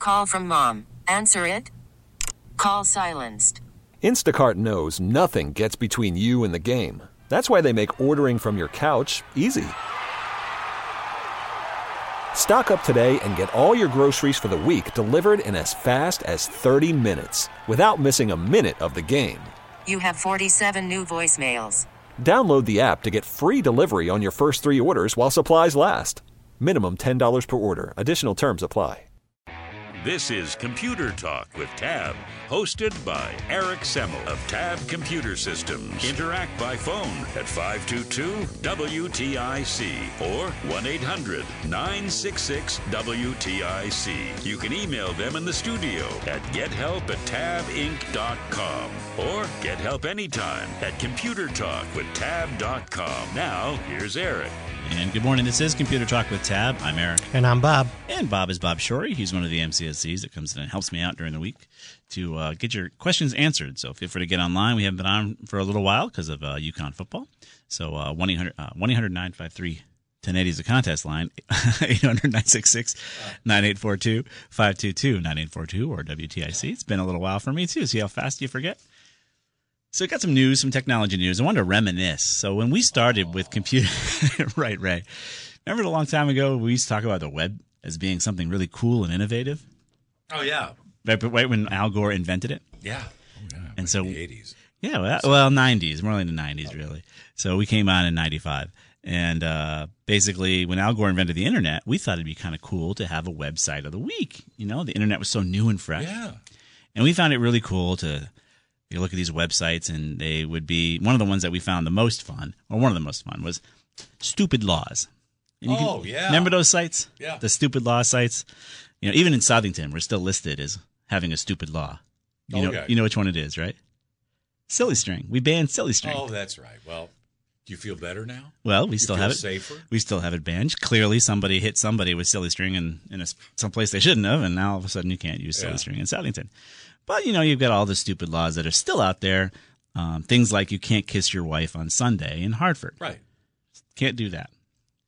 Call from mom. Answer it. Call silenced. Instacart knows nothing gets between you and the game. That's why they make ordering from your couch easy. Stock up today and get all your groceries for the week delivered in as fast as 30 minutes without missing a minute of the game. You have 47 new voicemails. Download the app to get free delivery on your first 3 orders while supplies last. Minimum $10 per order. Additional terms apply. This is Computer Talk with Tab, hosted by Eric Semmel of Tab Computer Systems. Interact by phone at 522-WTIC or 1-800-966-WTIC. You can email them in the studio at gethelp@tabinc.com or get help anytime at computertalkwithtab.com. Now, here's Eric. And good morning. This is Computer Talk with Tab. I'm Eric. And I'm Bob. And Bob is Bob Shorey. He's one of the MCSCs that comes in and helps me out during the week to get your questions answered. So feel free to get online. We haven't been on for a little while because of UConn football. So 1-800-953-1080 is the contest line. 800-966-9842, 522-9842, or WTIC. It's been a little while for me, too. See how fast you forget? So we got some news, some technology news. I wanted to reminisce. So when we started with computer, right. Remember a long time ago we used to talk about the web as being something really cool and innovative? Oh, yeah. Right when Al Gore invented it? Yeah. And so, the 80s. Yeah, well, 90s, more like the 90s, really. So we came on in 95. And basically, when Al Gore invented the Internet, we thought it'd be kind of cool to have a website of the week. You know, the Internet was so new and fresh. Yeah. And we found it really cool to... You look at these websites, and they would be one of the ones that we found the most fun, or one of the most fun, was Stupid Laws. And yeah. Remember those sites? Yeah. The Stupid Law sites. You know, even in Southington, we're still listed as having a stupid law. You know which one it is, right? Silly String. We banned Silly String. Oh, that's right. Well, do you feel better now? Well, we still have it. Safer? We still have it banned. Clearly, somebody hit somebody with Silly String in some place they shouldn't have, and now all of a sudden you can't use Silly String in Southington. But, you know, you've got all the stupid laws that are still out there. Things like you can't kiss your wife on Sunday in Hartford. Right. Can't do that.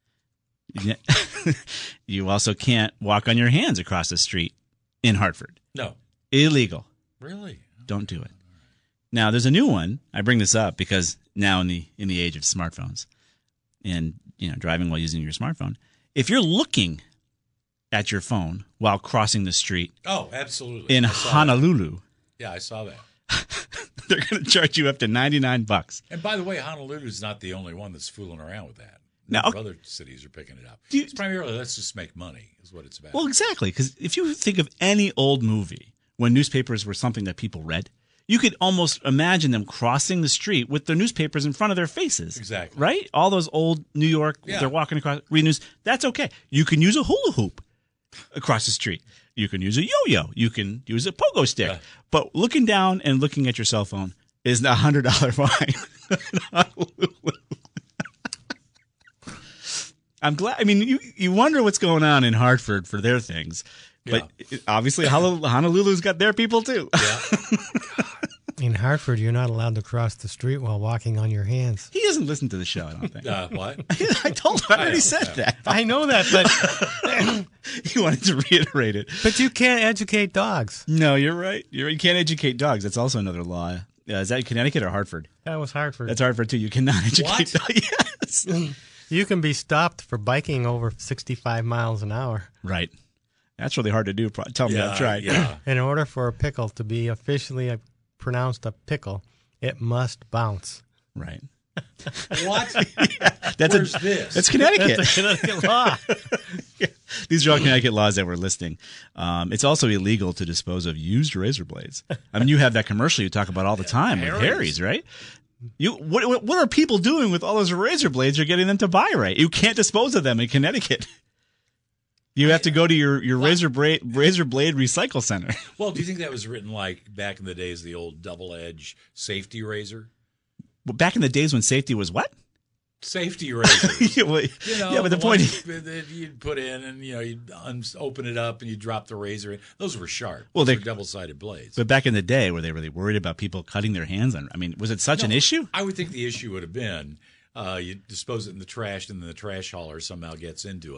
You also can't walk on your hands across the street in Hartford. No. Illegal. Really? Don't do it. Now, there's a new one. I bring this up because now in the age of smartphones and, you know, driving while using your smartphone, if you're looking at your phone while crossing the street. Oh, absolutely. In Honolulu. That. Yeah, I saw that. They're going to charge you up to $99. And by the way, Honolulu's not the only one that's fooling around with that. Now, other cities are picking it up. It's primarily, let's just make money is what it's about. Well, exactly. Because if you think of any old movie when newspapers were something that people read, you could almost imagine them crossing the street with their newspapers in front of their faces. Exactly. Right? All those old New York, they're walking across, reading news. That's okay. You can use a hula hoop across the street. You can use a yo-yo. You can use a pogo stick. Yeah. But looking down and looking at your cell phone is a $100 fine. I'm glad. I mean, you wonder what's going on in Hartford for their things. But obviously Honolulu's got their people too. Yeah. In Hartford, you're not allowed to cross the street while walking on your hands. He doesn't listen to the show, I don't think. What? I told him. I already said that. I know that, but he wanted to reiterate it. But you can't educate dogs. No, you're right. You can't educate dogs. That's also another law. Is that Connecticut or Hartford? That was Hartford. That's Hartford, too. You cannot educate dogs. Yes. You can be stopped for biking over 65 miles an hour. Right. That's really hard to do. Tell me I've tried. Yeah. In order for a pickle to be officially pronounced a pickle, it must bounce. Right. What? Where's this? That's Connecticut. That's a Connecticut law. These are all Connecticut laws that we're listing. It's also illegal to dispose of used razor blades. I mean, you have that commercial you talk about all the time with Harry's, right? What are people doing with all those razor blades you're getting them to buy, right? You can't dispose of them in Connecticut. You have to go to your razor blade recycle center. Well, do you think that was written like back in the days, the old double-edge safety razor? Well, back in the days when safety was what? Safety razors. But the point is that you'd put in and you'd open it up and you drop the razor in. Those were sharp. Well, they're double-sided blades. But back in the day, were they really worried about people cutting their hands on? I mean, was it such an issue? I would think the issue would have been you dispose it in the trash and then the trash hauler somehow gets into it.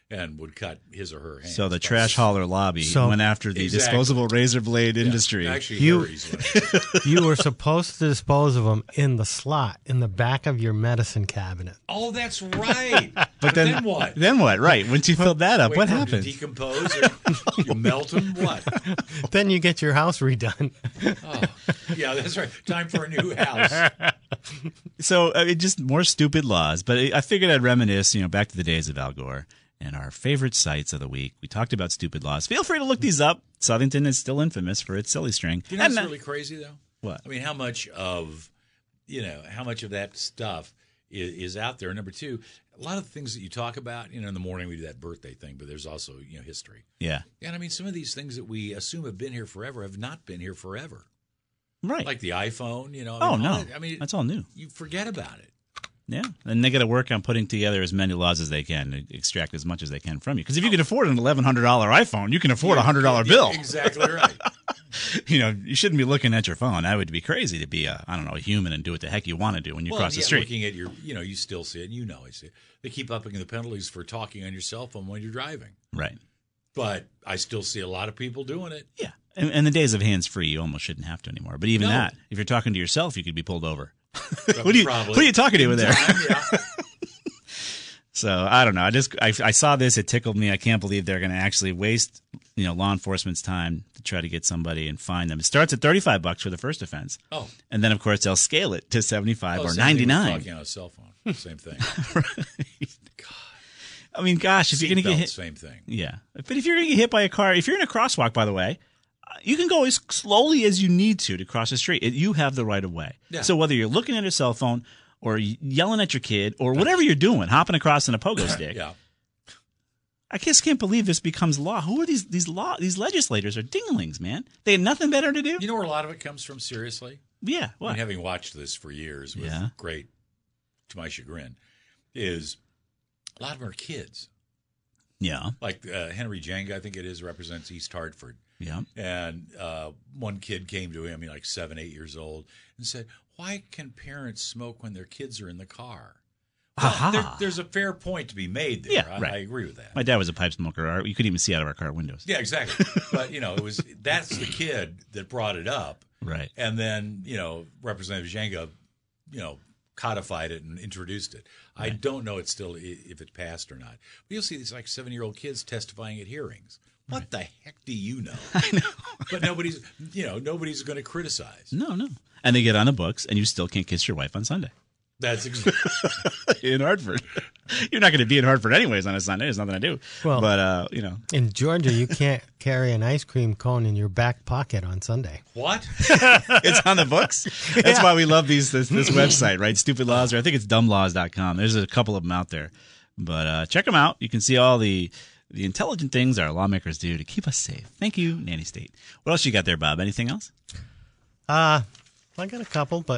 and would cut his or her hands. So the trash hauler lobby went after the disposable razor blade industry. Actually, Harry's went. You were supposed to dispose of them in the slot in the back of your medicine cabinet. Oh, that's right. But then what? Then what? Right. Once you filled that up, Wait what for 'em to happens? decompose? Or you melt them? What? Then you get your house redone. Oh, yeah, that's right. Time for a new house. So just more stupid laws. But I figured I'd reminisce, back to the days of Al Gore and our favorite sites of the week. We talked about stupid laws. Feel free to look these up. Southington is still infamous for its silly string. You know what's really crazy, though? What? I mean, how much of that stuff is out there? Number two, a lot of the things that you talk about, in the morning we do that birthday thing, but there's also, history. Yeah. And I mean, some of these things that we assume have been here forever have not been here forever. Right. Like the iPhone, I mean, that's all new. You forget about it. Yeah, and they got to work on putting together as many laws as they can to extract as much as they can from you. Because if you can afford an $1,100 iPhone, you can afford a $100 bill. Exactly right. You shouldn't be looking at your phone. That would be crazy to be a human and do what the heck you want to do when you cross the street. Looking at your, you still see it, and I see it. They keep upping the penalties for talking on your cell phone when you're driving. Right. But I still see a lot of people doing it. Yeah, and the days of hands-free, you almost shouldn't have to anymore. But even that, if you're talking to yourself, you could be pulled over. Who are you talking to over there? Yeah. So I don't know. I saw this. It tickled me. I can't believe they're going to actually waste law enforcement's time to try to get somebody and find them. It starts at $35 for the first offense. Oh, and then of course they'll scale it to $75 or $99. Talking on a cell phone, same thing. Right. God. I mean, gosh, if you're going to get hit, same thing. Yeah, but if you're going to get hit by a car, if you're in a crosswalk, by the way, you can go as slowly as you need to cross the street. You have the right of way. Yeah. So whether you're looking at a cell phone or yelling at your kid or whatever you're doing, hopping across in a pogo stick. Yeah. I just can't believe this becomes law. Who are these legislators are dinglings, man. They had nothing better to do. You know where a lot of it comes from, seriously? Yeah. What? I mean, having watched this for years with great, to my chagrin, is a lot of them are kids. Yeah. Like Henry Jenga, I think it is, represents East Hartford. Yeah. And one kid came to him, like 7, 8 years old, and said, "Why can parents smoke when their kids are in the car?" Well, there's a fair point to be made there. Yeah, right. I agree with that. My dad was a pipe smoker. You couldn't even see out of our car windows. Yeah, exactly. But that's the kid that brought it up. Right. And then, Representative Jenga, codified it and introduced it. Right. I don't know if it passed or not. But you'll see these 7-year-old kids testifying at hearings. What the heck do you know? I know. But nobody's going to criticize. No. And they get on the books, and you still can't kiss your wife on Sunday. That's exactly in Hartford. You're not going to be in Hartford anyways on a Sunday. There's nothing to do. Well, but in Georgia, you can't carry an ice cream cone in your back pocket on Sunday. What? It's on the books. That's why we love this website, right? Stupid Laws, or I think it's dumblaws.com. There's a couple of them out there, but check them out. You can see all the intelligent things our lawmakers do to keep us safe. Thank you, Nanny State. What else you got there, Bob? Anything else? I got a couple, but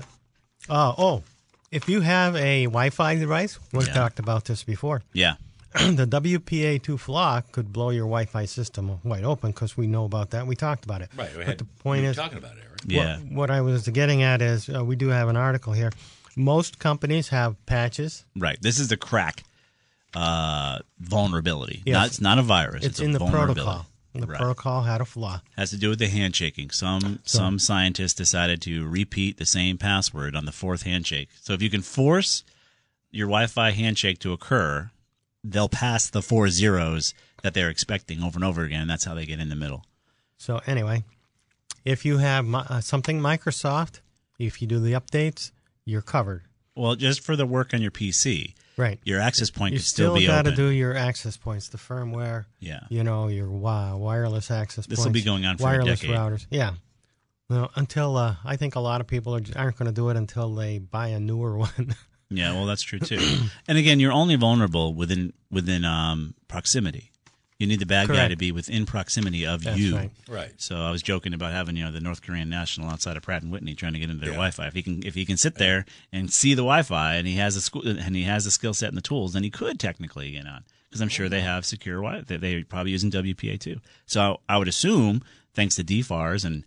if you have a Wi-Fi device, we've talked about this before. Yeah. The WPA2 flaw could blow your Wi-Fi system wide open because we know about that. We talked about it. Right. But the point is, talking about it, right? Yeah. What I was getting at is we do have an article here. Most companies have patches. Right. This is the crack vulnerability. Yes. It's not a virus. It's a in the vulnerability. protocol. The protocol had a flaw. Has to do with the handshaking. Some scientists decided to repeat the same password on the fourth handshake. So if you can force your Wi-Fi handshake to occur, they'll pass the 4 zeros that they're expecting over and over again, and that's how they get in the middle. So anyway, if you have something Microsoft, if you do the updates, you're covered. Well, just for the work on your PC. Right. Your access point you could still be open. You still got to do your access points, the firmware. Yeah. Your wireless access points. This will be going on for a decade. Wireless routers. Yeah. Well, until I think a lot of people aren't going to do it until they buy a newer one. Yeah, well, that's true too. And again, you're only vulnerable within proximity. You need the bad guy to be within proximity of That's you. Right. So I was joking about having the North Korean national outside of Pratt and Whitney trying to get into their Wi-Fi. If he can sit there and see the Wi-Fi and he has the skill set and the tools, then he could technically get on. Because I'm sure they have secure Wi-Fi. They're probably using WPA2. So I would assume, thanks to DFARS and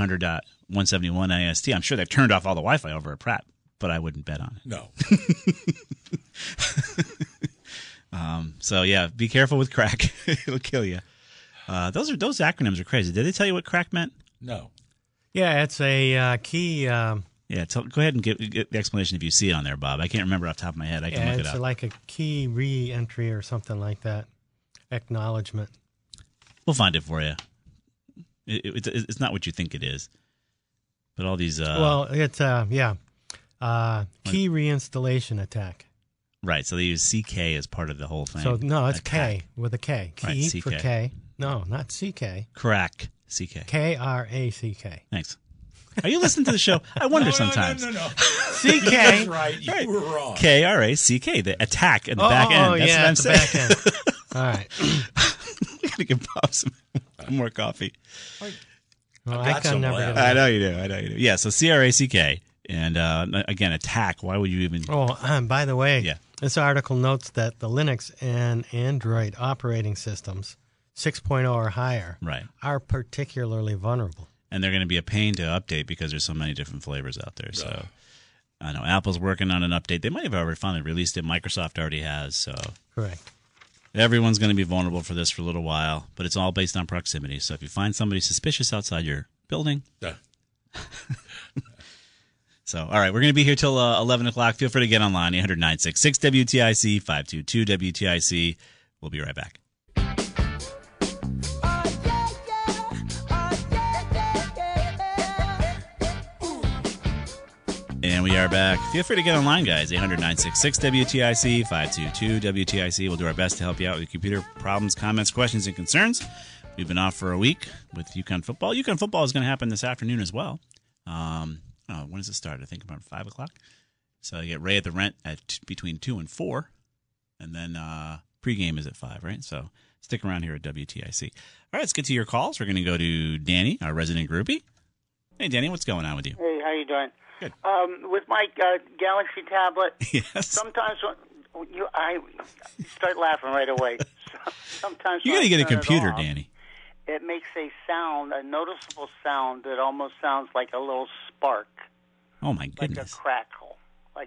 800.171 IST, I'm sure they've turned off all the Wi-Fi over at Pratt, but I wouldn't bet on it. No. So yeah, be careful with crack; it'll kill you. Those acronyms are crazy. Did they tell you what crack meant? No. Yeah, it's a key. Yeah, go ahead and get the explanation if you see it on there, Bob. I can't remember off the top of my head. I can look it up. It's like a key re-entry or something like that. Acknowledgement. We'll find it for you. It's not what you think it is. But all these... well, it's, key reinstallation attack. Right, so they use CK as part of the whole thing. So, no, it's attack. K with a K. Key right, for K. No, not CK. Crack, CK. K-R-A-C-K. Thanks. Are you listening to the show? I wonder sometimes. No. CK. That's right. You were wrong. K-R-A-C-K, the attack at the back end. That's yeah, what I'm the saying. back end. All right. We got to give Bob some more coffee. Well, I've I got can some never left. get I know you do. Yeah, so C-R-A-C-K. And again, attack. Why would you even... Oh, by the way, Yeah. this article notes that the Linux and Android operating systems, 6.0 or higher, Right. are particularly vulnerable. And they're going to be a pain to update because there's so many different flavors out there. So I know Apple's working on an update. They might have already finally released it. Microsoft already has. So Correct. everyone's going to be vulnerable for this for a little while. But it's all based on proximity. So if you find somebody suspicious outside your building... Yeah. So, all right, we're going to be here till 11 o'clock. Feel free to get online, 800-966-WTIC, 522-WTIC. We'll be right back. And we are back. Feel free to get online, guys, 800-966-WTIC, 522-WTIC. We'll do our best to help you out with computer problems, comments, questions, and concerns. We've been off for a week with UConn football. UConn football is going to happen this afternoon as well. When does it start? I think about 5 o'clock. So you get Ray at the Rent at between 2 and 4. And then pregame is at 5, right? So stick around here at WTIC. All right, let's get to your calls. We're going to go to Danny, our resident groupie. Hey, Danny, what's going on with you? Hey, how you doing? Good. With my Galaxy tablet, Yes. sometimes I start laughing right away. Sometimes You when got to I get a turn it computer, off, Danny. It makes a sound, a noticeable sound that almost sounds like a little spark, Oh, my like goodness. a crackle, like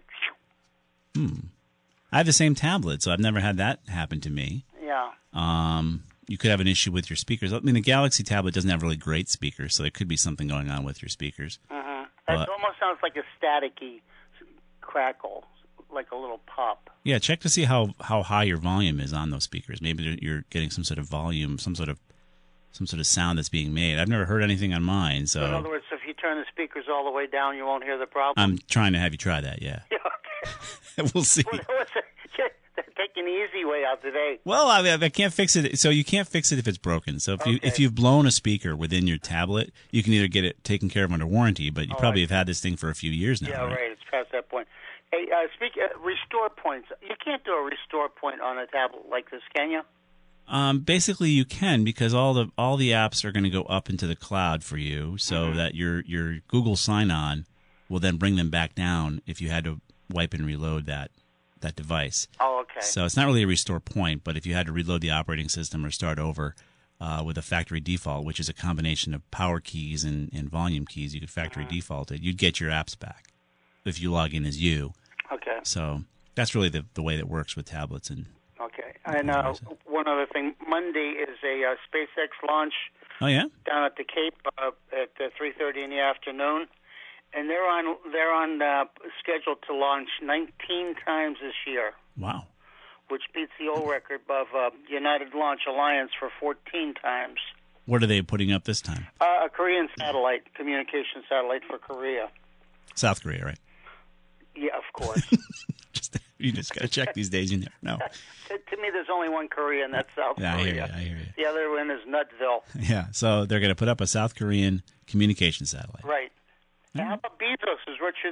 I have the same tablet, so I've never had that happen to me. yeah. You could have an issue with your speakers. I mean, the Galaxy tablet doesn't have really great speakers, so there could be something going on with your speakers. It almost sounds like a staticky crackle, like a little pop. Yeah, check to see how high your volume is on those speakers. Maybe you're getting some sort of volume, some sort of sound that's being made. I've never heard anything on mine, In so other words, if you turn the speakers all the way down, you won't hear the problem. I'm trying to have you try that. Yeah, Okay. we'll see. They're taking the easy way out today. Well, I can't fix it. So you can't fix it if it's broken. So if you've blown a speaker within your tablet, you can either get it taken care of under warranty, but you probably have had this thing for a few years now. Yeah, right. It's past that point. Hey, restore points. You can't do a restore point on a tablet like this, can you? Basically, you can, because all the apps are going to go up into the cloud for you, so that your Google sign-on will then bring them back down if you had to wipe and reload that device. Oh, okay. So it's not really a restore point, but if you had to reload the operating system or start over with a factory default, which is a combination of power keys and volume keys, you could factory default it. You'd get your apps back if you log in as you. Okay. So that's really the way that works with tablets. And Okay. And one other thing, Monday is a SpaceX launch oh yeah, down at the Cape at 3:30 in the afternoon, and they're on schedule to launch 19 times this year, wow. which beats the old record of United Launch Alliance for 14 times. What are they putting up this time? A Korean satellite, communication satellite for Korea. South Korea, right? Yeah, of course. You just got to check these days. You never know. To me, there's only one Korea, and that's South Yeah, I hear Korea. you. I hear you. The other one is Nutville. Yeah, so they're going to put up a South Korean communication satellite. Right. How about Bezos is richer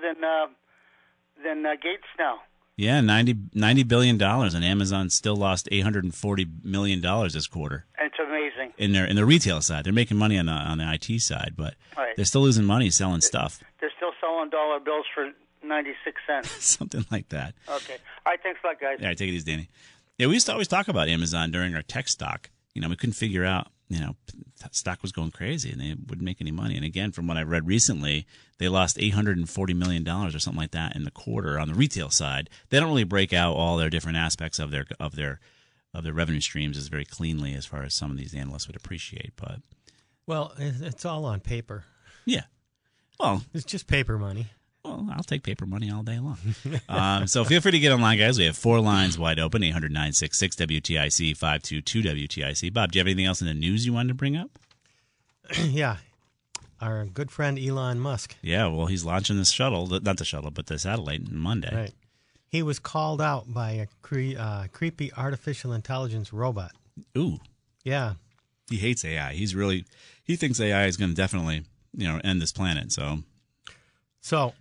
than Gates now? Yeah, $90 billion, and Amazon still lost $840 million this quarter. It's amazing. In the retail side, they're making money on the IT side, but Right. they're still losing money selling stuff. They're still selling dollar bills for 96 cents. Something like that. Okay. All right, thanks a lot, guys. All right, take it easy, Danny. Yeah, we used to always talk about Amazon during our tech stock. We couldn't figure out stock was going crazy and they wouldn't make any money. And again, from what I read recently, they lost $840 million or something like that in the quarter on the retail side. They don't really break out all their different aspects of their revenue streams as very cleanly as far as some of these analysts would appreciate. But Well, it's all on paper. yeah, well, It's just paper money. Well, I'll take paper money all day long. So feel free to get online, guys. We have 4 lines wide open, 800-966-WTIC, 522-WTIC. Bob, do you have anything else in the news you wanted to bring up? Yeah. Our good friend Elon Musk. Yeah, well, he's launching the shuttle, not the shuttle, but the satellite on Monday. Right. He was called out by a creepy artificial intelligence robot. Ooh. Yeah. He hates AI. He thinks AI is going to definitely, end this planet. So,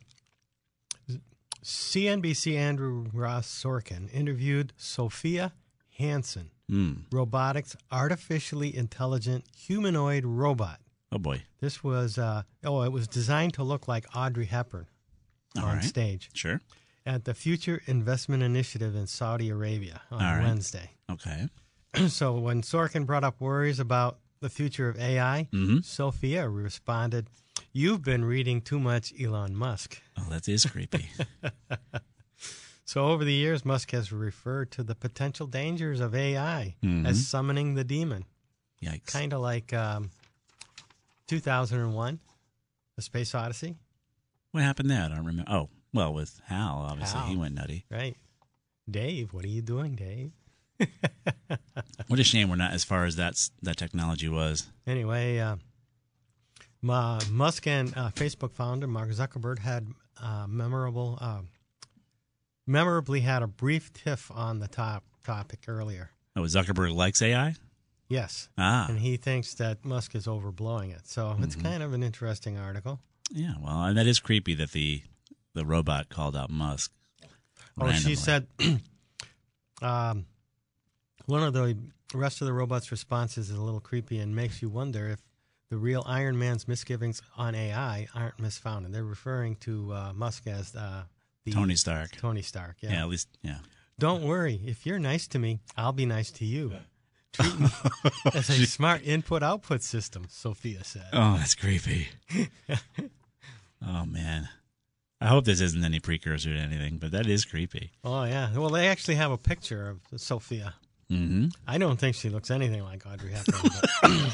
CNBC Andrew Ross Sorkin interviewed Sophia Hansen, robotics artificially intelligent humanoid robot. Oh, boy. This was, it was designed to look like Audrey Hepburn on stage Sure. at the Future Investment Initiative in Saudi Arabia on Wednesday. Okay. So when Sorkin brought up worries about the future of AI, Sophia responded, "You've been reading too much Elon Musk." Oh, that is creepy. So over the years, Musk has referred to the potential dangers of AI as summoning the demon. Yikes. Kind of like 2001, The Space Odyssey. What happened there? I don't remember. Oh, well, with Hal, obviously. Hal. He went nutty. Right. Dave, what are you doing, Dave? What a shame we're not as far as that technology was. Anyway, Musk and Facebook founder Mark Zuckerberg had memorably had a brief tiff on the topic earlier. Oh, Zuckerberg likes AI? Yes. Ah. And he thinks that Musk is overblowing it. So it's kind of an interesting article. Yeah, well, and that is creepy that the robot called out Musk. Randomly. She said one of the rest of the robot's responses is a little creepy and makes you wonder if the real Iron Man's misgivings on AI aren't misfounded. They're referring to Musk as the Tony Stark. Tony Stark, yeah. Yeah, at least, yeah. Don't worry. If you're nice to me, I'll be nice to you. Treat me as a smart input-output system, Sophia said. Oh, that's creepy. Oh, man. I hope this isn't any precursor to anything, but that is creepy. Oh, yeah. Well, they actually have a picture of Sophia. Mm-hmm. I don't think she looks anything like Audrey Hepburn.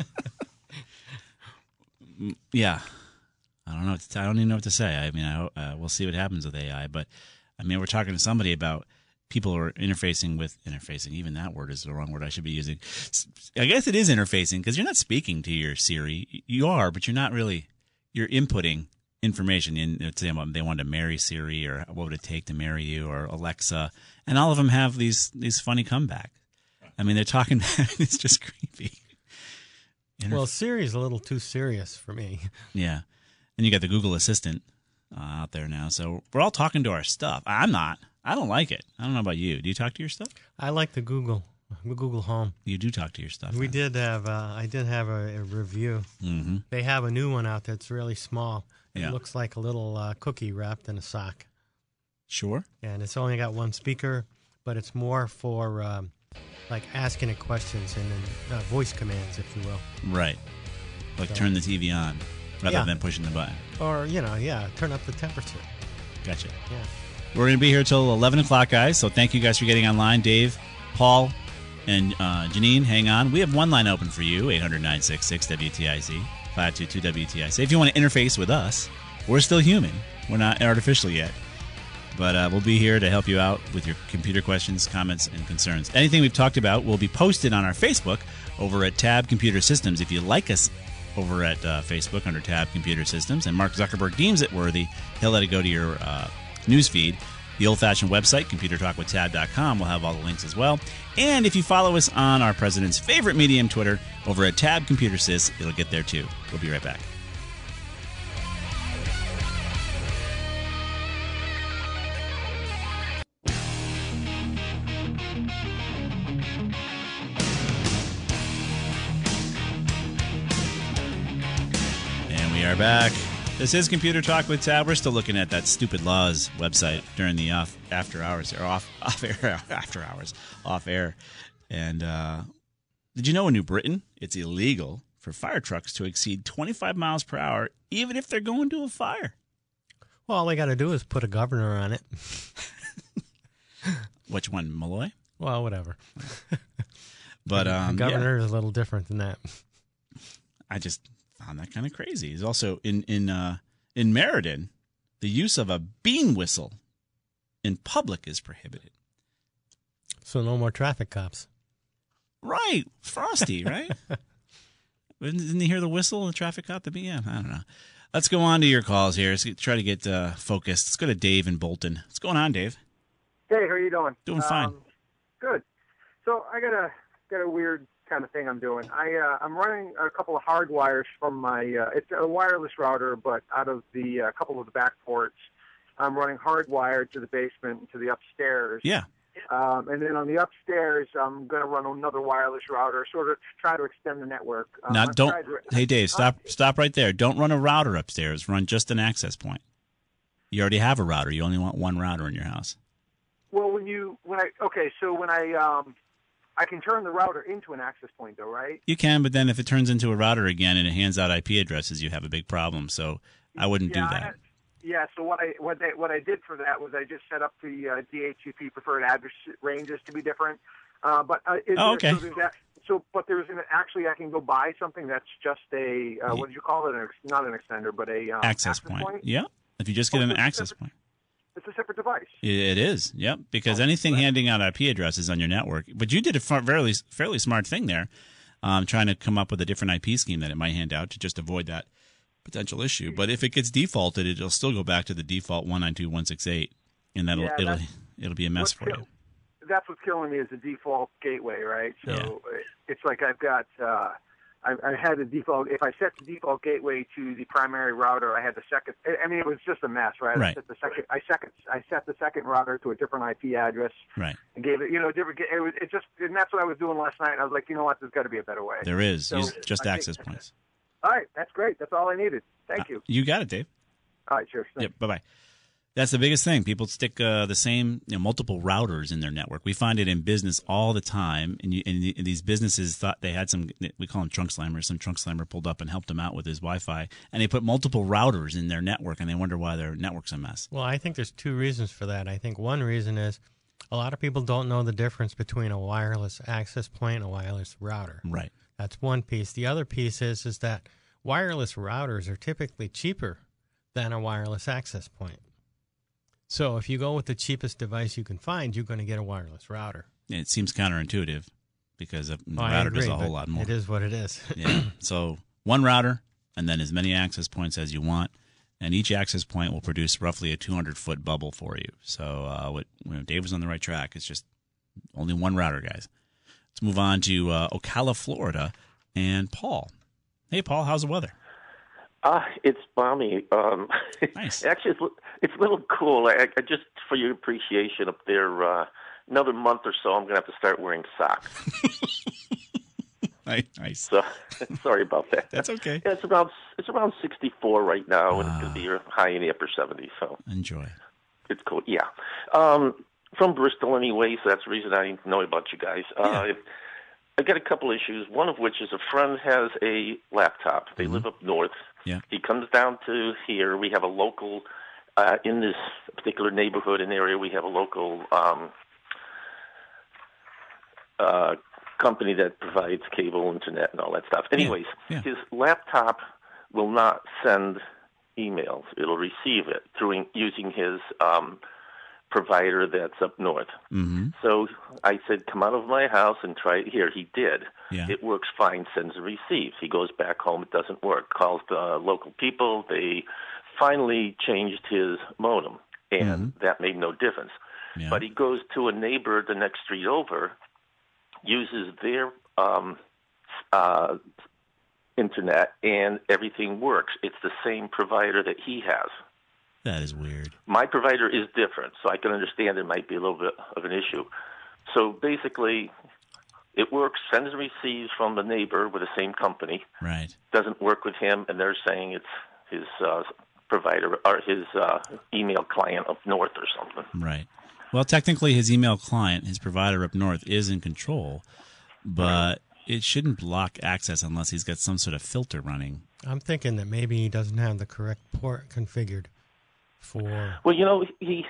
Yeah. I don't know. I don't even know what to say. I mean, we'll see what happens with AI. But, I mean, we're talking to somebody about people who are interfacing. Even that word is the wrong word I should be using. I guess it is interfacing because you're not speaking to your Siri. You are, but you're not really. You're inputting information. They wanted to marry Siri, or what would it take to marry you, or Alexa. And all of them have these funny comeback. I mean, they're talking. It's just creepy. Well, Siri's a little too serious for me. Yeah. And you got the Google Assistant out there now. So we're all talking to our stuff. I'm not. I don't like it. I don't know about you. Do you talk to your stuff? I like the Google Home. You do talk to your stuff. We did have. I did have a review. Mm-hmm. They have a new one out that's really small. It Yeah. looks like a little cookie wrapped in a sock. Sure. And it's only got one speaker, but it's more for like asking it questions and then voice commands, if you will. Right. Like turn the TV on rather than pushing the button. Or, turn up the temperature. Gotcha. Yeah. We're going to be here till 11 o'clock, guys. So thank you guys for getting online. Dave, Paul, and Janine, hang on. We have one line open for you, 800-966-WTIC, 522-WTIC. If you want to interface with us, we're still human. We're not artificial yet. But we'll be here to help you out with your computer questions, comments, and concerns. Anything we've talked about will be posted on our Facebook over at Tab Computer Systems. If you like us over at Facebook under Tab Computer Systems, and Mark Zuckerberg deems it worthy, he'll let it go to your news feed. The old-fashioned website, computertalkwithtab.com, will have all the links as well. And if you follow us on our president's favorite medium, Twitter, over at Tab Computer Sys, it'll get there too. We'll be right back. We are back. This is Computer Talk with Tab. We're still looking at that stupid laws website during the off air. And Did you know in New Britain it's illegal for fire trucks to exceed 25 miles per hour, even if they're going to a fire? Well, all they got to do is put a governor on it. Which one, Malloy? Well, whatever. But the governor is a little different than that. I just found that kind of crazy. It's also in Meriden, the use of a bean whistle in public is prohibited. So no more traffic cops. Right, Frosty, right? Didn't you hear the whistle and the traffic cop? I don't know. Let's go on to your calls here. Let's try to get focused. Let's go to Dave in Bolton. What's going on, Dave? Hey, how are you doing? Doing fine. Good. So I got a weird kind of thing I'm doing. I'm running a couple of hard wires from my. It's a wireless router, but out of the couple of the back ports, I'm running hard wire to the basement and to the upstairs. Yeah. And then on the upstairs, I'm going to run another wireless router, sort of to try to extend the network. Hey, Dave, stop right there. Don't run a router upstairs. Run just an access point. You already have a router. You only want one router in your house. Well, when I can turn the router into an access point, though, right? You can, but then if it turns into a router again and it hands out IP addresses, you have a big problem. So I wouldn't do that. Yeah, so what I did for that was I just set up the DHCP preferred address ranges to be different. Okay. But I can go buy something that's just a what did you call it? Not an extender, but a access point. Yeah, if you just get an access point. It's a separate device. It is, yep. Because anything handing out IP addresses on your network, but you did a fairly smart thing there, trying to come up with a different IP scheme that it might hand out to just avoid that potential issue. But if it gets defaulted, it'll still go back to the default 192.168, and it'll be a mess for you. That's what's killing me is the default gateway, right? So it's like I've got I had the default. If I set the default gateway to the primary router, I had the second. I mean, it was just a mess, right? Right. I set the second router to a different IP address. Right. And gave it, different. And that's what I was doing last night. I was like, you know what? There's got to be a better way. There is. So Use just access points. All right, that's great. That's all I needed. Thank you. You got it, Dave. All right, sure. Yep. Bye-bye. That's the biggest thing. People stick the same, multiple routers in their network. We find it in business all the time. And these businesses thought they had we call them trunk slammers. Some trunk slammer pulled up and helped them out with his Wi-Fi. And they put multiple routers in their network, and they wonder why their network's a mess. Well, I think there's two reasons for that. I think one reason is a lot of people don't know the difference between a wireless access point and a wireless router. Right. That's one piece. The other piece is that wireless routers are typically cheaper than a wireless access point. So if you go with the cheapest device you can find, you're going to get a wireless router. It seems counterintuitive because the I router agree, does a whole lot more. It is what it is. Yeah. So one router and then as many access points as you want. And each access point will produce roughly a 200-foot bubble for you. So Dave was on the right track. It's just only one router, guys. Let's move on to Ocala, Florida, and Paul. Hey, Paul, how's the weather? It's balmy. Nice. Actually, it's a little cool. I just for your appreciation up there, another month or so, I'm going to have to start wearing socks. Nice. So, sorry about that. That's okay. Yeah, it's around 64 right now, and it's going to be high in the upper 70s. So enjoy. It's cool. Yeah. From Bristol anyway, so that's the reason I know about you guys. Yeah. I got a couple issues, one of which is a friend has a laptop. They live up north. Yeah. He comes down to here. We have a local, in this particular neighborhood and area, we have a local company that provides cable, internet, and all that stuff. Anyways, his laptop will not send emails. It'll receive it using his provider that's up north. Mm-hmm. So I said, come out of my house and try it here. He did. Yeah. It works fine, sends and receives. He goes back home, it doesn't work. Calls the local people. They finally changed his modem, and that made no difference. Yeah. But he goes to a neighbor the next street over, uses their internet, and everything works. It's the same provider that he has. That is weird. My provider is different, so I can understand it might be a little bit of an issue. So basically, it works, sends and receives from the neighbor with the same company. Right. Doesn't work with him, and they're saying it's his provider or his email client up north or something. Right. Well, technically, his email client, his provider up north, is in control, but it shouldn't block access unless he's got some sort of filter running. I'm thinking that maybe he doesn't have the correct port configured for. Well, he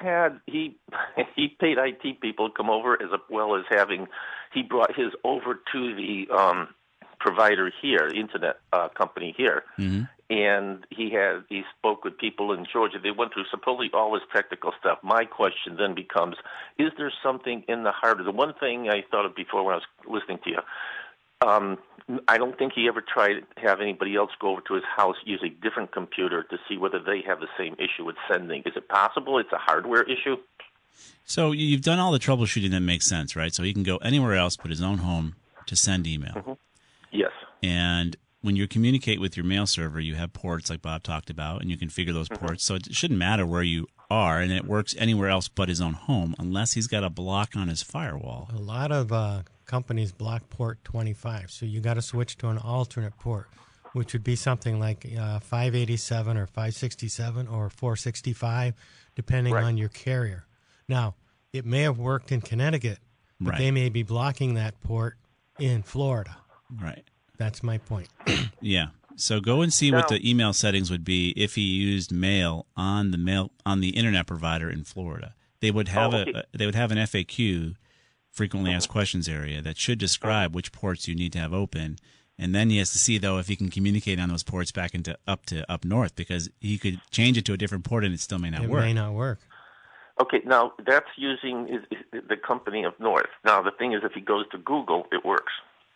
paid IT people to come over as well as he brought his over to the provider here, the internet company here, and he spoke with people in Georgia. They went through supposedly all this technical stuff. My question then becomes: is there something in the hardware? The one thing I thought of before when I was listening to you. I don't think he ever tried to have anybody else go over to his house, use a different computer to see whether they have the same issue with sending. Is it possible it's a hardware issue? So you've done all the troubleshooting that makes sense, right? So he can go anywhere else but his own home to send email. Mm-hmm. Yes. And when you communicate with your mail server, you have ports like Bob talked about, and you configure those ports. So it shouldn't matter where you are, and it works anywhere else but his own home unless he's got a block on his firewall. A lot of companies block port 25, so you got to switch to an alternate port, which would be something like 587 or 567 or 465, depending on your carrier. Now, it may have worked in Connecticut, but they may be blocking that port in Florida. Right. That's my point. Yeah. So go and see what the email settings would be if he used mail on the internet provider in Florida. They would have an FAQ, frequently asked questions area, that should describe which ports you need to have open, and then he has to see though if he can communicate on those ports back up north, because he could change it to a different port and it still may not work. It may not work. Okay, now that's using the company up north. Now the thing is, if he goes to Google, it works.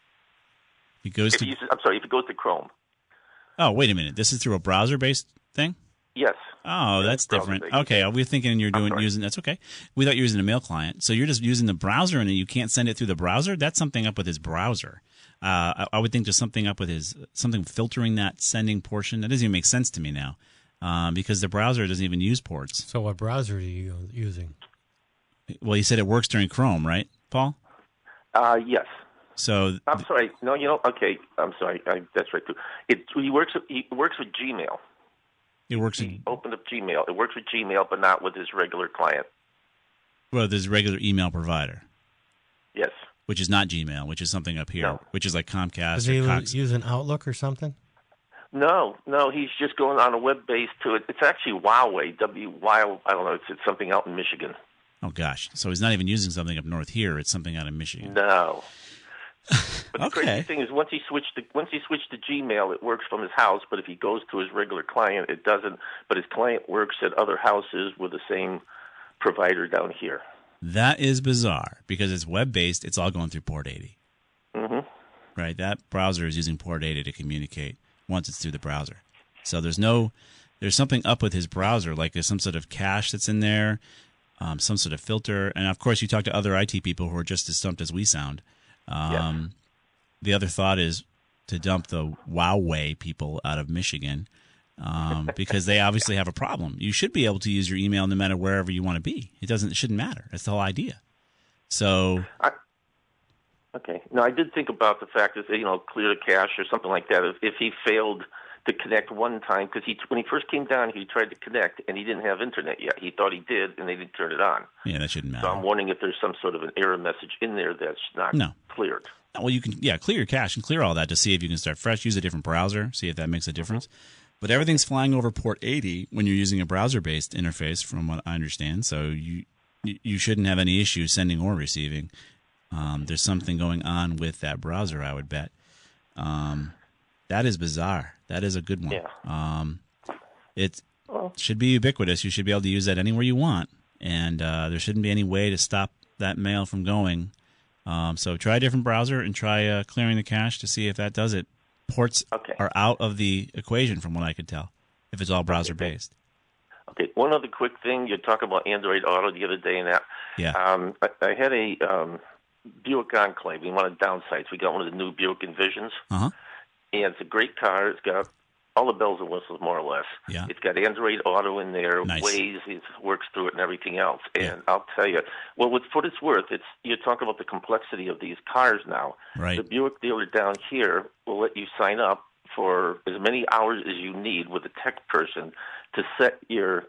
If he goes to Chrome. Oh, wait a minute. This is through a browser-based thing? Yes. Oh, that's different. Okay, we're thinking using. That's okay. We thought you were using a mail client. So you're just using the browser, and you can't send it through the browser? That's something up with his browser. I would think there's something up with something filtering that sending portion. That doesn't even make sense to me now, because the browser doesn't even use ports. So what browser are you using? Well, you said it works during Chrome, right, Paul? Yes. So I'm sorry. No, okay. I'm sorry. That's right too. He works with Gmail. He opened up Gmail. It works with Gmail, but not with his regular client. Well, there's a regular email provider. Yes. Which is not Gmail, which is something up here, which is like Comcast. Does he use an Outlook or something? No. He's just going on a web base to it. It's actually Huawei. I don't know. It's something out in Michigan. Oh gosh. So he's not even using something up north here. It's something out of Michigan. No. But the crazy thing is, once he switched to Gmail, it works from his house. But if he goes to his regular client, it doesn't. But his client works at other houses with the same provider down here. That is bizarre because it's web-based. It's all going through port 80. Mm-hmm. Right. That browser is using port 80 to communicate once it's through the browser. So there's something up with his browser, like there's some sort of cache that's in there, some sort of filter, and of course you talk to other IT people who are just as stumped as we sound. The other thought is to dump the Huawei people out of Michigan because they obviously have a problem. You should be able to use your email no matter wherever you want to be. It shouldn't matter. That's the whole idea. So, okay. Now I did think about the fact that clear the cache or something like that. If he failed to connect one time, because when he first came down, he tried to connect and he didn't have internet yet. He thought he did, and they didn't turn it on. Yeah, that shouldn't matter. So I'm wondering if there's some sort of an error message in there that's not cleared. Well, you can clear your cache and clear all that to see if you can start fresh. Use a different browser, see if that makes a difference. But everything's flying over port 80 when you're using a browser-based interface, from what I understand. So you shouldn't have any issues sending or receiving. There's something going on with that browser, I would bet. That is bizarre. That is a good one. Yeah. It should be ubiquitous. You should be able to use that anywhere you want, and there shouldn't be any way to stop that mail from going. So try a different browser and try clearing the cache to see if that does it. Ports are out of the equation from what I could tell, if it's all browser-based. Okay, one other quick thing. You talked about Android Auto the other day and that. Yeah. I had a Buick Enclave. We wanted downsides. We got one of the new Buick Envisions. Uh-huh. And it's a great car. It's got all the bells and whistles, more or less. Yeah. It's got Android Auto in there, Nice. Waze, it works through it and everything else. And I'll tell you, well, for what it's worth, you talk about the complexity of these cars now. Right. The Buick dealer down here will let you sign up for as many hours as you need with a tech person to set your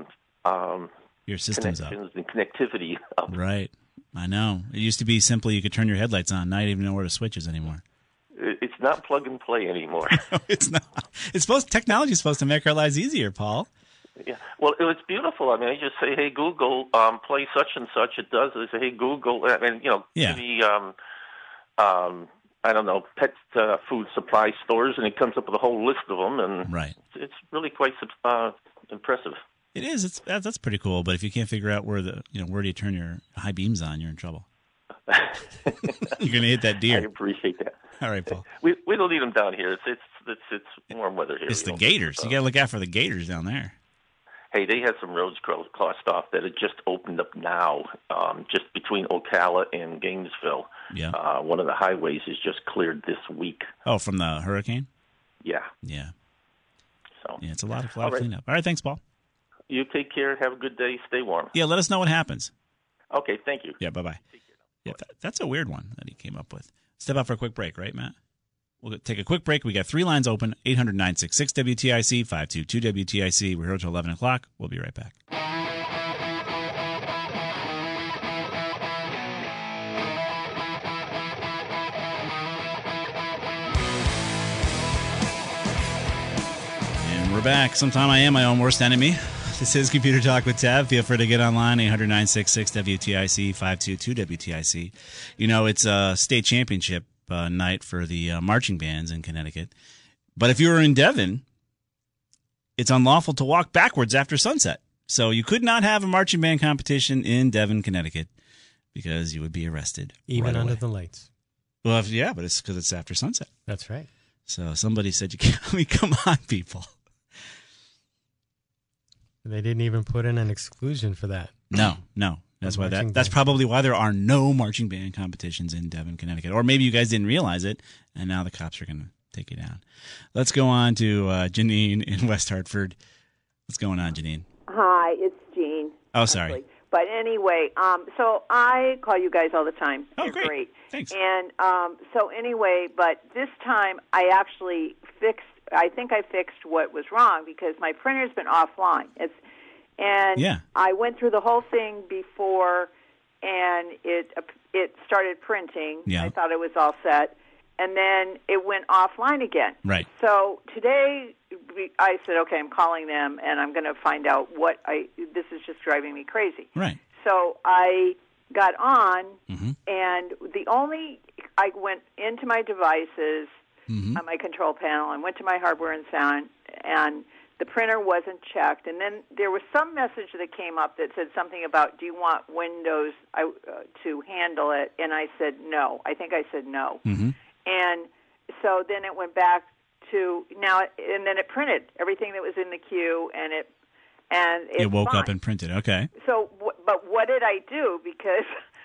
systems up and connectivity up. Right. I know. It used to be simply you could turn your headlights on, not even know where the switch is anymore. not plug and play anymore. No, it's not. Technology is supposed to make our lives easier, Paul. Yeah. Well, it's beautiful. I mean, I just say, "Hey Google, play such and such." It does. I say, "Hey Google," and give me, I don't know, pet food supply stores, and it comes up with a whole list of them, and right. It's really quite impressive. It is. That's pretty cool. But if you can't figure out where do you turn your high beams on, you're in trouble. You're gonna hit that deer. I appreciate that. All right, Paul. We don't need them down here. It's warm weather here. It's the gators. You gotta look out for the gators down there. Hey, they had some roads crossed off that had just opened up now, just between Ocala and Gainesville. Yeah. One of the highways is just cleared this week. Oh, from the hurricane? Yeah. Yeah. So. Yeah, it's a lot of cleanup. All right, thanks, Paul. You take care. Have a good day. Stay warm. Yeah, let us know what happens. Okay, thank you. Yeah, bye-bye. Yeah, that's a weird one that he came up with. Step out for a quick break, right, Matt? We'll take a quick break. We got 3 lines open, 800-966-WTIC, 522-WTIC. We're here until 11 o'clock. We'll be right back. And we're back. Sometime I am my own worst enemy. This is Computer Talk with Tab. Feel free to get online, 800-966-WTIC, 522-WTIC. You know, it's a state championship night for the marching bands in Connecticut. But if you were in Devon, it's unlawful to walk backwards after sunset. So you could not have a marching band competition in Devon, Connecticut, because you would be arrested. Even right under away. the lights. Well, yeah, but it's because it's after sunset. That's right. So somebody said, "You can't." I mean, come on, people. They didn't even put in an exclusion for that. No. That's probably why there are no marching band competitions in Devon, Connecticut. Or maybe you guys didn't realize it, and now the cops are going to take you down. Let's go on to Janine in West Hartford. What's going on, Janine? Hi, it's Jean. Oh, sorry. Actually. But anyway, so I call you guys all the time. Oh, You're great. Thanks. And so anyway, but this time I actually I think I fixed what was wrong because my printer's been offline. I went through the whole thing before, and it started printing. Yeah. I thought it was all set, and then it went offline again. Right. So today I said, okay, I'm calling them, and I'm going to find out this is just driving me crazy. Right. So I got on, mm-hmm. and I went into my devices, mm-hmm. on my control panel, and went to my hardware and sound, and the printer wasn't checked. And then there was some message that came up that said something about, do you want Windows to handle it? And I said no. I think I said no. Mm-hmm. And so then it went back to now, and then it printed everything that was in the queue, and it woke fine. up and printed. Okay. So, but what did I do? Because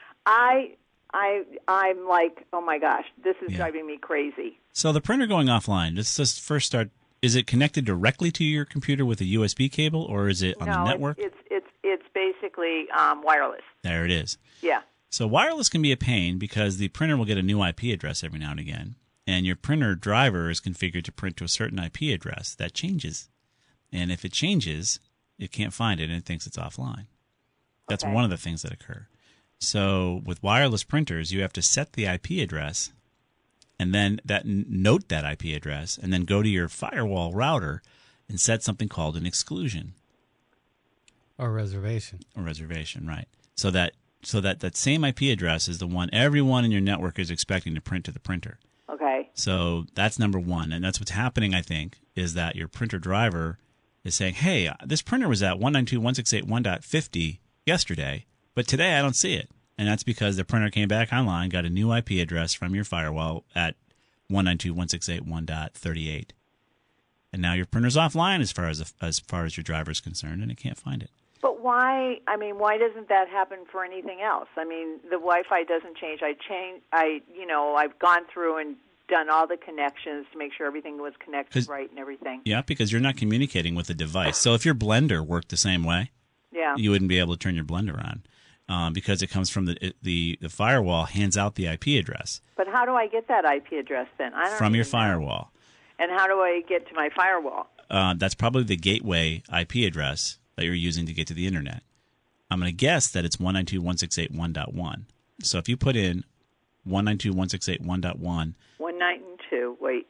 I'm like, oh my gosh, this is driving me crazy. So the printer going offline, let's just first start. Is it connected directly to your computer with a USB cable, or is it on the network? It's basically wireless. There it is. Yeah. So wireless can be a pain because the printer will get a new IP address every now and again, and your printer driver is configured to print to a certain IP address. That changes, and if it changes, it can't find it and it thinks it's offline. That's one of the things that occur. So with wireless printers, you have to set the IP address, and then note that IP address, and then go to your firewall router and set something called an exclusion. Or reservation. A reservation, right. So that same IP address is the one everyone in your network is expecting to print to the printer. Okay. So that's number one, and that's what's happening, I think, is that your printer driver is saying, hey, this printer was at 192.168.1.50 yesterday, but today I don't see it. And that's because the printer came back online, got a new IP address from your firewall at 192.168.1.38. And now your printer's offline as far as your driver is concerned, and it can't find it. But why? I mean, why doesn't that happen for anything else? I mean, the Wi-Fi doesn't change. I've gone through and done all the connections to make sure everything was connected right and everything. Yeah, because you're not communicating with the device. So if your blender worked the same way, you wouldn't be able to turn your blender on. Because it comes from the firewall hands out the IP address. But how do I get that IP address then? I don't from your know. firewall. And how do I get to my firewall? That's probably the gateway IP address that you're using to get to the internet. I'm going to guess that it's 192.168.1.1. So if you put in 192.168.1.1. 192.168.1.1. 192. Wait.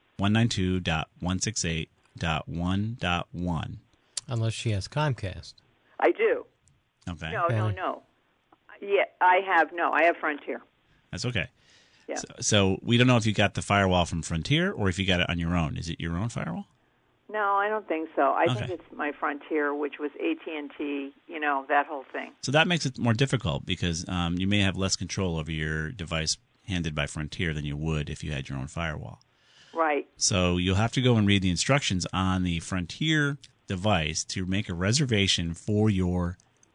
192.168.1.1. Unless she has Comcast. I do. Okay. No. Yeah, I have Frontier. That's okay. Yeah. So we don't know if you got the firewall from Frontier or if you got it on your own. Is it your own firewall? No, I don't think so. I think it's my Frontier, which was AT&T, that whole thing. So that makes it more difficult because you may have less control over your device handed by Frontier than you would if you had your own firewall. Right. So you'll have to go and read the instructions on the Frontier device to make a reservation for your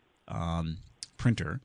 printer.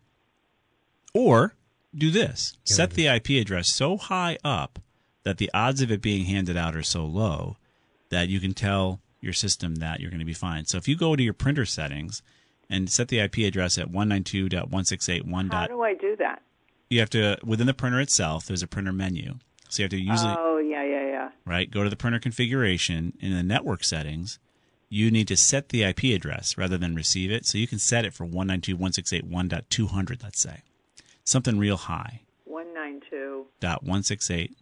Or do this. Set the IP address so high up that the odds of it being handed out are so low that you can tell your system that you're going to be fine. So if you go to your printer settings and set the IP address at 192.168.1. How do I do that? You have to, within the printer itself, there's a printer menu. So you have to usually... Oh, yeah. Right? Go to the printer configuration. In the network settings, you need to set the IP address rather than receive it. So you can set it for 192.168.1.200, let's say. Something real high. 192.168.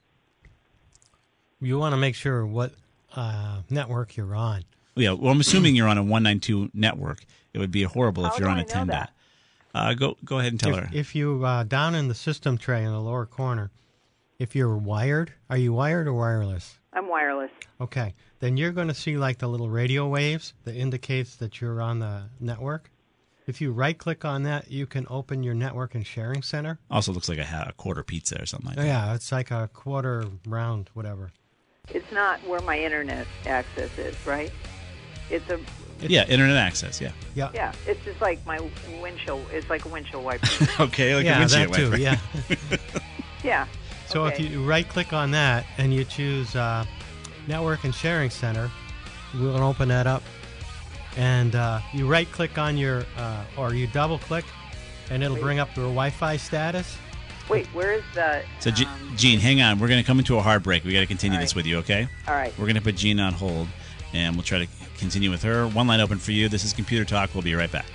You want to make sure what network you're on. Yeah, well, I'm assuming you're on a 192 network. It would be horrible if you're on a 10. Go ahead and tell her. If you down in the system tray in the lower corner, if you're wired, are you wired or wireless? I'm wireless. Okay, then you're going to see like the little radio waves that indicates that you're on the network. If you right-click on that, you can open your network and sharing center. Also looks like a quarter pizza or something like that. Yeah, it's like a quarter round, whatever. It's not where my internet access is, right? It's internet access, yeah. Yeah, it's just like my windshield. It's like a windshield wiper. Okay, like a windshield wiper. Yeah. Yeah. So if you right-click on that and you choose Network and Sharing Center, we'll open that up. And you right-click on your, or you double-click, and it'll bring up your Wi-Fi status. Wait, where is the... So, Gene, hang on. We're going to come into a hard break. We got to continue this with you, okay? All right. We're going to put Gene on hold, and we'll try to continue with her. One line open for you. This is Computer Talk. We'll be right back.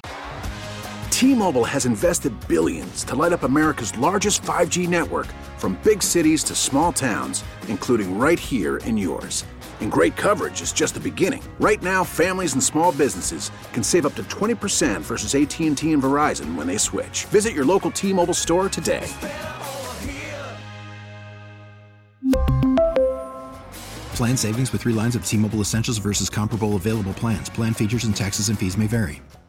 T-Mobile has invested billions to light up America's largest 5G network, from big cities to small towns, including right here in yours. And great coverage is just the beginning. Right now, families and small businesses can save up to 20% versus AT&T and Verizon when they switch. Visit your local T-Mobile store today. Plan savings with 3 lines of T-Mobile Essentials versus comparable available plans. Plan features and taxes and fees may vary.